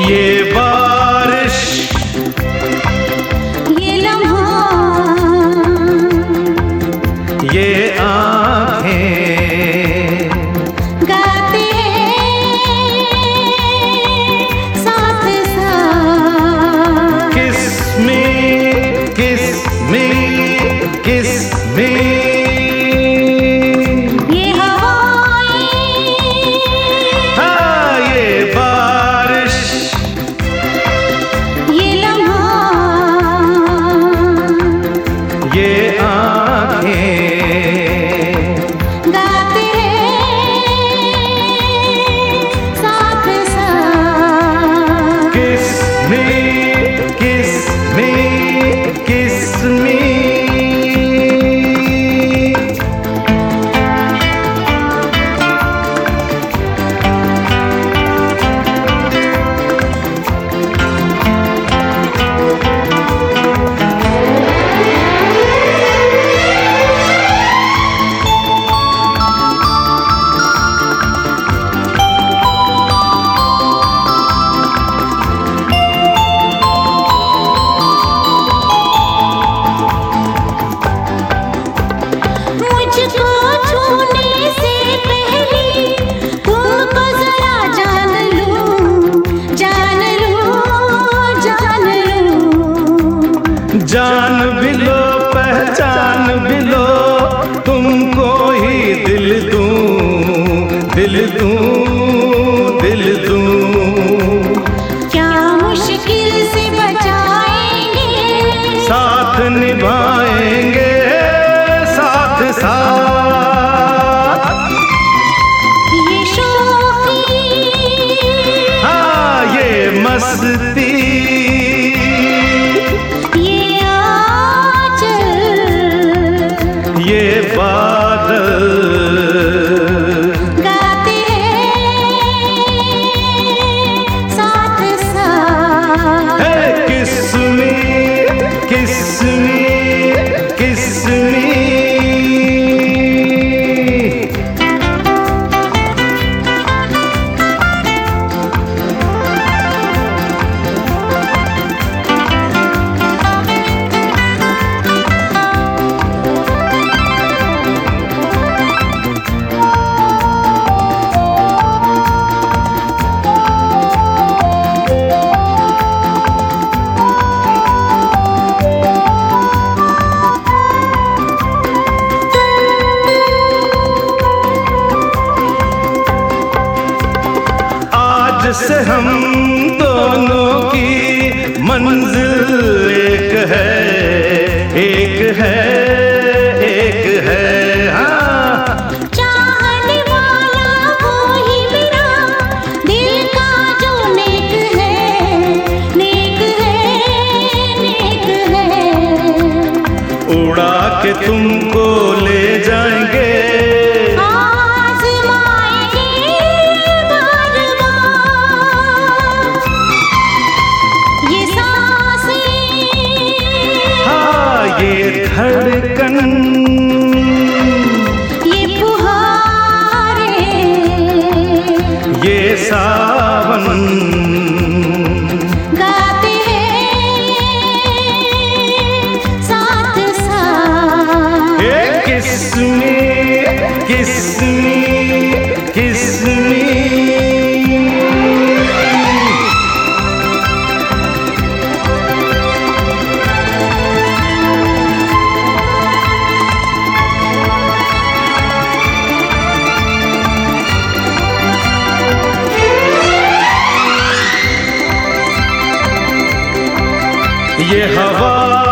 ये बारिश, ये लम्हा, ये आँखें गाते साथ साथ। किस्में किस्में किस्में, ये हवाएं, हाँ ये बारिश, ये लम्हा, ये आँखें गाते साथ साथ। किस्में किस्में किस्में। मुझको छूने से पहले तुमको जरा जान लूं, जान लूं, जान लूं। जान भी लो पहचान भी लो, तुमको ही दिल दूं, दिल दूं, दिल दूं। क्या मुश्किल से बचाएंगे, साथ निभाएंगे साथ साथ। ये शौक़ी, हाँ ये मस्ती, ये आंचल, ये बादल गाते साथ साथ। है। किस्में किस्में किस्में। आज से हम दोनों की मंजिल एक है, एक है, एक है। हाँ चाहने वाला वो ही मेरा दिल का जो नेक है, नेक है, नेक है। उड़ा के तुमको ले जाएंगे, आज़माएंगे बार बार ये सांसें, हाँ ये धड़कन, ये फुहारे, ये सावन गाते साथ साथ। किस्में किस्में किस्में। ये हवा